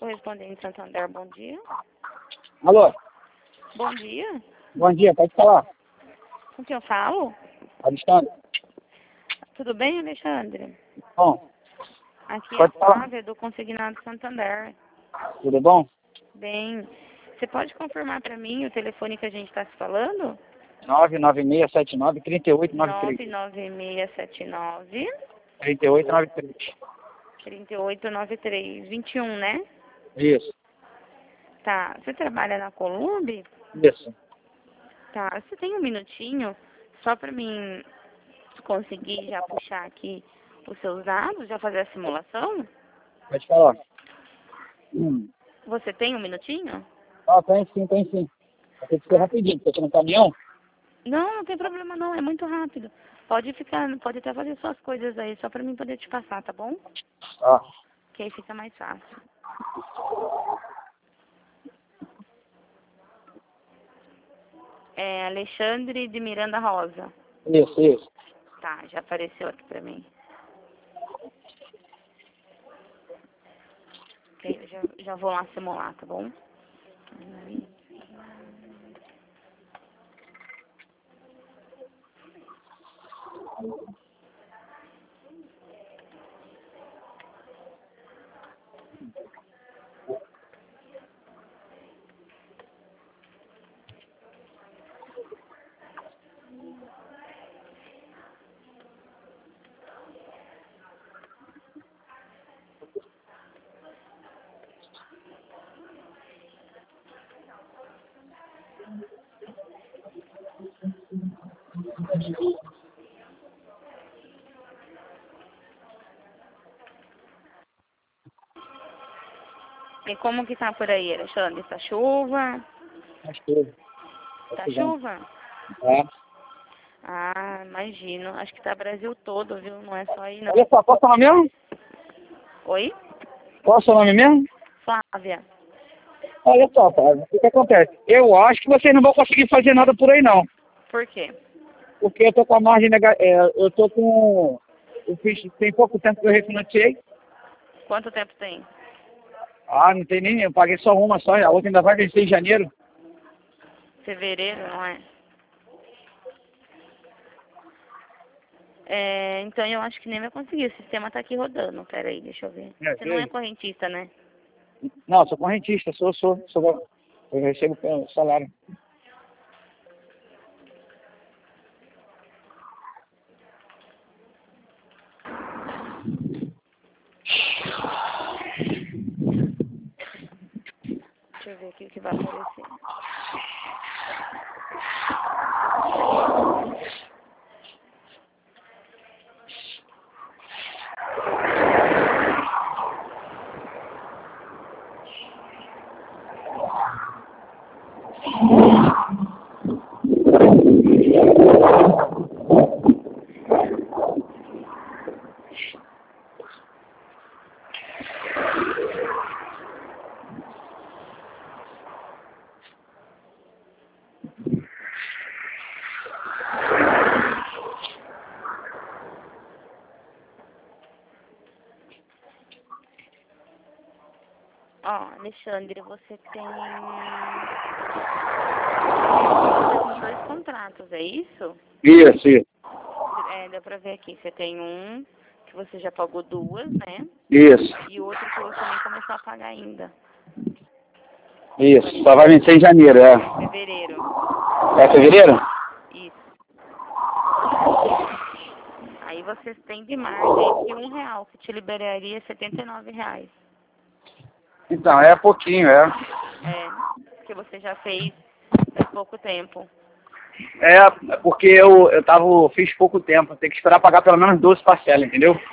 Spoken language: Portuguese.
correspondente Santander, bom dia. Alô? Bom dia. Bom dia, pode falar. Com quem eu falo? Alexandre? Tudo bem, Alexandre? Bom, Aqui é a pode falar. Flávia, do Consignado Santander. Tudo bom? Bem, você pode confirmar para mim o telefone que a gente está se falando? 99679-3893. 99679 3893. 3893 21, né? Isso, Tá. Você trabalha na Columbi? isso. Tá. Você tem um minutinho só para mim conseguir já puxar aqui os seus dados, já fazer a simulação? Pode falar. Você tem um minutinho? Tem sim, tem sim. Tem que ser rapidinho, porque eu tô no caminhão. Não, não tem problema não, é muito rápido. Pode ficar, pode até fazer suas coisas aí, só para mim poder te passar, tá bom? Tá. Que aí fica mais fácil. É Alexandre de Miranda Rosa. Isso. Tá, já apareceu aqui pra mim. Ok, eu já vou lá simular, tá bom? E como que tá por aí, Alexandre? Tá chuva? Acho que Tá chuva? é. Ah, imagino. Acho que tá Brasil todo, viu? Não é só aí, não. Olha só, qual é o seu nome mesmo? Oi? Qual é o seu nome mesmo? Flávia. Olha só, cara, o que acontece? Eu acho que vocês não vão conseguir fazer nada por aí, não. Por quê? Porque eu tô com a margem negativa. Eu tô com... Tem pouco tempo que eu refinanciei. Quanto tempo tem? Não tem nem... Eu paguei só uma só. A outra ainda vai vencer em janeiro. Fevereiro, não é? Então eu acho que nem vai conseguir. O sistema tá aqui rodando. Pera aí, deixa eu ver. Você não é correntista, né? Não, sou correntista. Eu recebo pelo salário. Deixa eu ver aqui o que vai aparecer. Ó, Alexandre, você tem 2 contratos, é isso? Isso. Dá pra ver aqui. Você tem um que você já pagou 2, né? Isso. E outro que você nem começou a pagar ainda. Isso. Só vai vencer em janeiro, é. Fevereiro. É fevereiro? Isso. Aí você tem de margem de R$1, que te liberaria R$79. Então, é pouquinho, é. Porque você já fez faz pouco tempo. Porque fiz pouco tempo. Tem que esperar pagar pelo menos 12 parcelas, entendeu?